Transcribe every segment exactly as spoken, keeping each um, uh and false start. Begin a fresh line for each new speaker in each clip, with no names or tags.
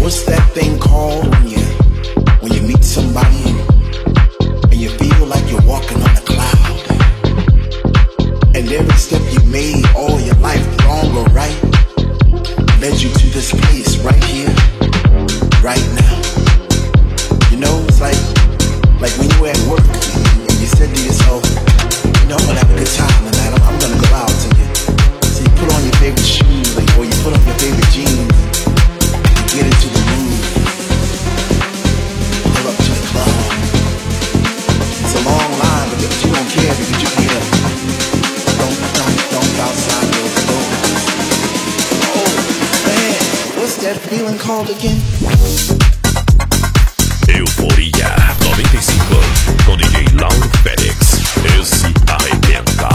What's that thing called when you when you meet somebody and you feel like you're walking on a cloud, and every step you made all your life, wrong or right, led you to this place right here, right now. You know, it's like like when you were at work and you said to yourself, you know, I'm gonna have a good time tonight. I'm, I'm gonna go out. So you, so you put on your favorite shoes, like, or you put on your favorite jeans, you get into the mood, pull up to the club. It's a long line, but you don't care because you hear don't, don't, don't outside those doors. Oh man, what's that feeling called again?
Euforia noventa e cinco com D J Lauro Félix. Esse arrebenta.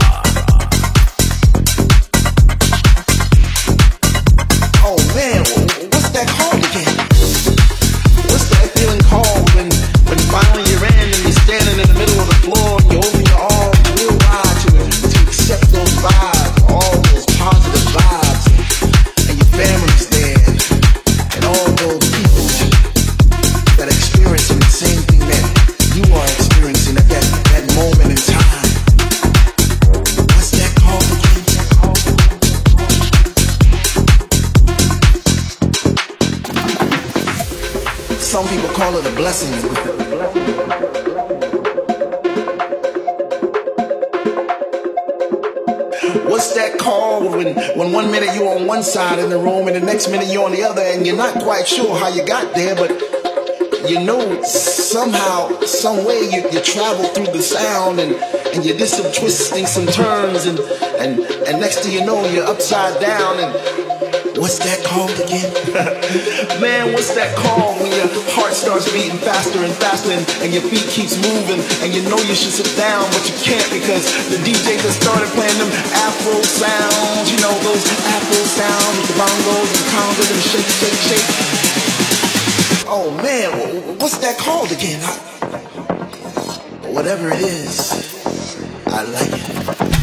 Oh man, what's that called again? What's that feeling called when, when finally you're in and you're standing in the middle of the floor and you open your arms real wide to, to accept those vibes, all those positive vibes, and your family's there, and all those people that are experiencing the same thing that you are experiencing at that, that moment in time. What's that called again? Some people call it a blessing. What's that called when, when one minute you're on one side in the room and the next minute you're on the other, and you're not quite sure how you got there, but you know somehow, some way you, you travel through the sound, and, and you did some twisting, some turns, and, and, and next thing you know you're upside down. And what's that called again? Man, what's that called when your heart starts beating faster and faster, and, and your feet keeps moving, and you know you should sit down, but you can't because the D J just started playing them Afro sounds, you know, those Afro sounds with the bongos and congas and shake, shake, shake. Oh man, what's that called again? I, whatever it is, I like it.